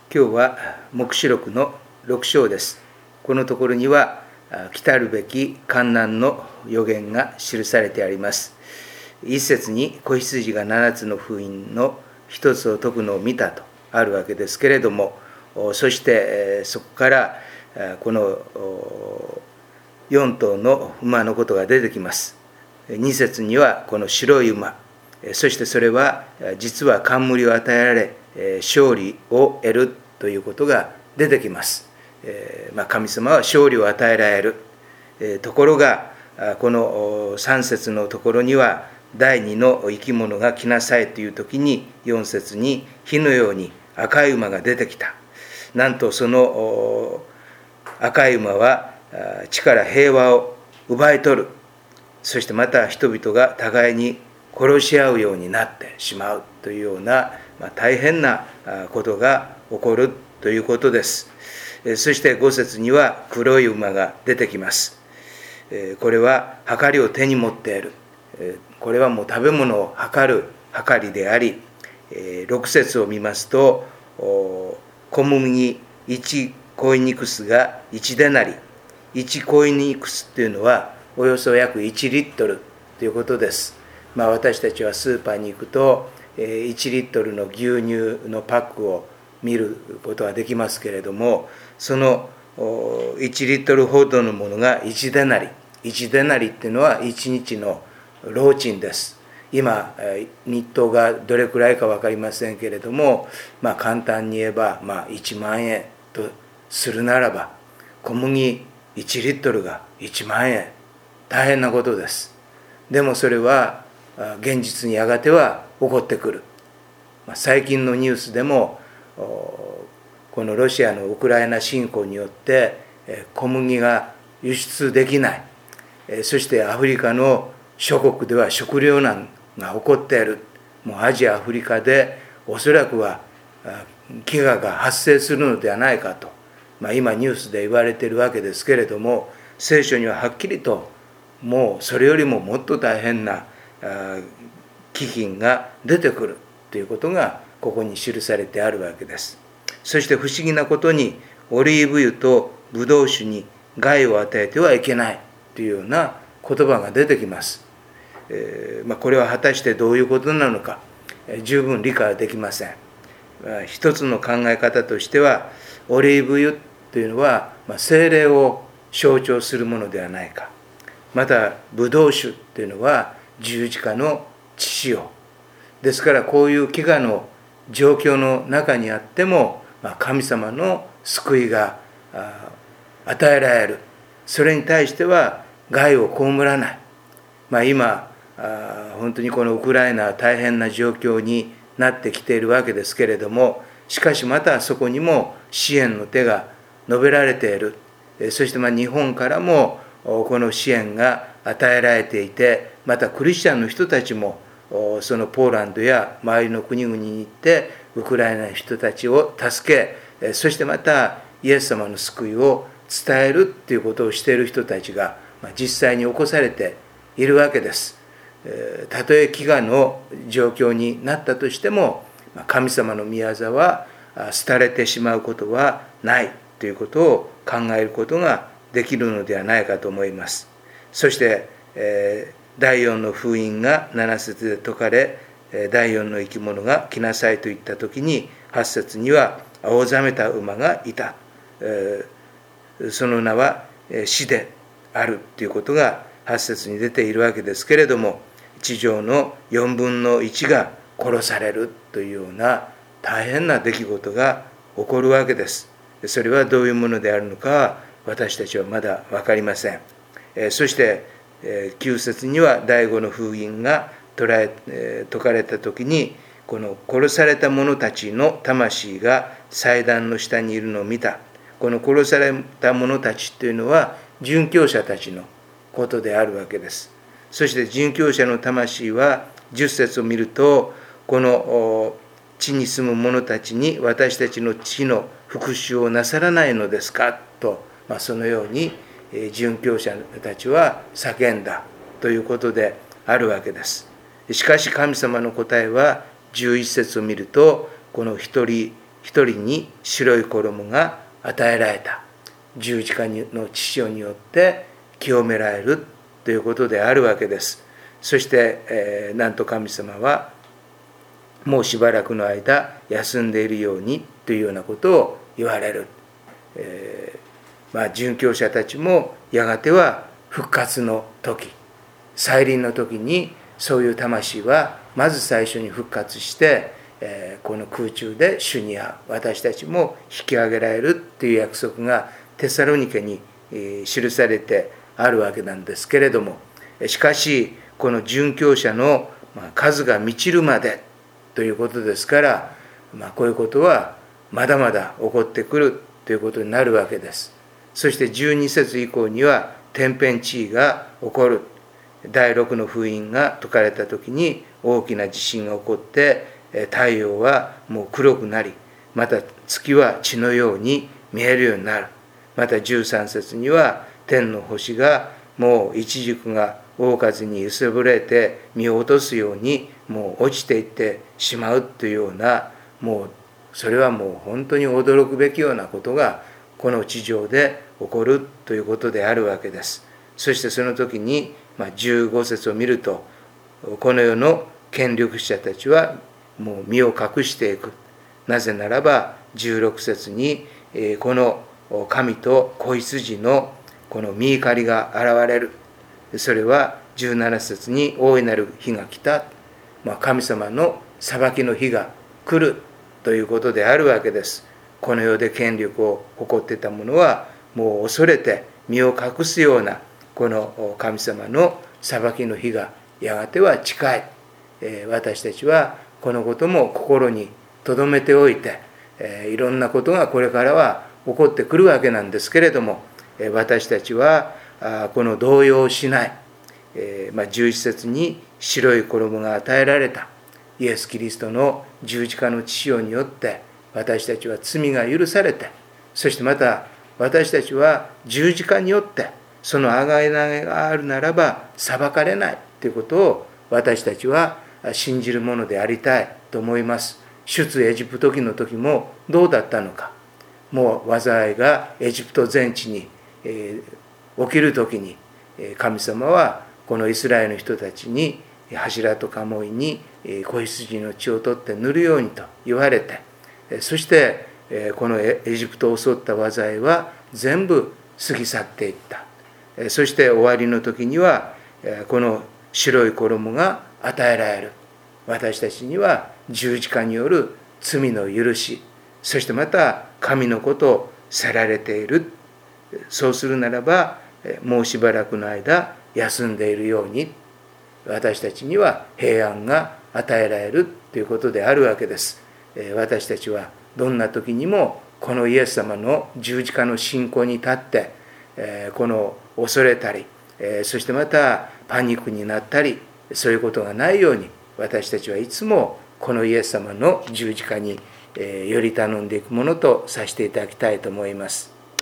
今日は黙示録の6章です。このところには来たるべき患難の予言が記されてあります。一節に子羊が7つの封印の一つを解くのを見たとあるわけですけれども、そしてそこからこの4頭の馬のことが出てきます。2節にはこの白い馬、そしてそれは実は冠を与えられ勝利を得るということが出てきます。神様は勝利を与えられる。ところがこの3節のところには第2の生き物が来なさいという時に4節に火のように赤い馬が出てきた。なんとその赤い馬は地から平和を奪い取る。そしてまた人々が互いに殺し合うようになってしまうというような大変なことが起こるということです。そして5節には黒い馬が出てきます。これは計りを手に持っている。これはもう食べ物を計る計りであり、6節を見ますと小麦1コイニクスが1デナリ、1コイニクスというのはおよそ約1リットルということです。私たちはスーパーに行くと1リットルの牛乳のパックを見ることができますけれども、その1リットルほどのものが1デナリ。1デナリっていうのは1日の労賃です。今日当がどれくらいか分かりませんけれども、簡単に言えば1万円とするならば、小麦1リットルが1万円、大変なことです。でもそれは現実にやがては起こってくる。最近のニュースでもこのロシアのウクライナ侵攻によって小麦が輸出できない、そしてアフリカの諸国では食糧難が起こっている。もうアジアアフリカでおそらくは飢餓が発生するのではないかと、今ニュースで言われているわけですけれども、聖書にははっきりともうそれよりももっと大変な飢饉が出てくるということがここに記されてあるわけです。そして不思議なことにオリーブ油とブドウ酒に害を与えてはいけないというような言葉が出てきます。これは果たしてどういうことなのか十分理解できません。一つの考え方としては、オリーブ油というのは聖霊を象徴するものではないか、またブドウ酒というのは十字架の血潮ですから、こういう飢餓の状況の中にあっても神様の救いが与えられる。それに対しては害を被らない。今本当にこのウクライナは大変な状況になってきているわけですけれども、しかしまたそこにも支援の手が述べられている。そして日本からもこの支援が与えられていて、またクリスチャンの人たちもそのポーランドや周りの国々に行ってウクライナの人たちを助け、そしてまたイエス様の救いを伝えるということをしている人たちが実際に起こされているわけです。たとえ飢餓の状況になったとしても、神様の御業は廃れてしまうことはないということを考えることができるのではないかと思います。そして第4の封印が7節で解かれ、第4の生き物が来なさいと言った時に8節には青ざめた馬がいた。その名は死であるということが8節に出ているわけですけれども、地上の4分の1が殺されるというような大変な出来事が起こるわけです。それはどういうものであるのかは私たちはまだ分かりません。そして9節には第5の封印が解かれた時に、この殺された者たちの魂が祭壇の下にいるのを見た。この殺された者たちというのは殉教者たちのことであるわけです。そして殉教者の魂は10節を見ると、この地に住む者たちに私たちの地の復讐をなさらないのですかと、そのように殉教者たちは叫んだということであるわけです。しかし神様の答えは11節を見ると、この一人一一人に白い衣が与えられた。十字架の血潮によって清められるということであるわけです。そして、なんと神様はもうしばらくの間休んでいるようにというようなことを言われる。殉教者たちもやがては復活の時、再臨の時にそういう魂はまず最初に復活して、この空中で主に会う、私たちも引き上げられるという約束がテサロニケに記されてあるわけなんですけれども、しかしこの殉教者の数が満ちるまでということですから、こういうことはまだまだ起こってくるということになるわけです。そして12節以降には天変地異が起こる。第6の封印が解かれた時に大きな地震が起こって、太陽はもう黒くなり、また月は血のように見えるようになる。また13節には天の星がもう一軸が大風に揺さぶれて見落とすようにもう落ちていってしまうというような、もうそれはもう本当に驚くべきようなことがこの地上で起こるということであるわけです。そしてその時に15節を見ると、この世の権力者たちはもう身を隠していく。なぜならば16節にこの神と子羊のこの御怒りが現れる。それは17節に大いなる日が来た。神様の裁きの日が来るということであるわけです。この世で権力を誇っていた者はもう恐れて身を隠すようなこの神様の裁きの日がやがては近い。私たちはこのことも心に留めておいて、いろんなことがこれからは起こってくるわけなんですけれども、私たちはこの動揺しない。11節に白い衣が与えられたイエス・キリストの十字架の血潮によって私たちは罪が許されて、そしてまた私たちは十字架によってその贖いがあるならば裁かれないということを私たちは信じるものでありたいと思います。出エジプト記の時もどうだったのか。もう災いがエジプト全地に起きる時に神様はこのイスラエルの人たちに柱と鴨居に子羊の血を取って塗るようにと言われて、そしてこのエジプトを襲った災いは全部過ぎ去っていった。そして終わりの時にはこの白い衣が与えられる。私たちには十字架による罪の許し、そしてまた神のことをせられている。そうするならばもうしばらくの間休んでいるように私たちには平安が与えられるということであるわけです。私たちはどんな時にもこのイエス様の十字架の信仰に立ってこの恐れたり、そしてまたパニックになったり、そういうことがないように私たちはいつもこのイエス様の十字架により頼んでいくものとさせていただきたいと思います。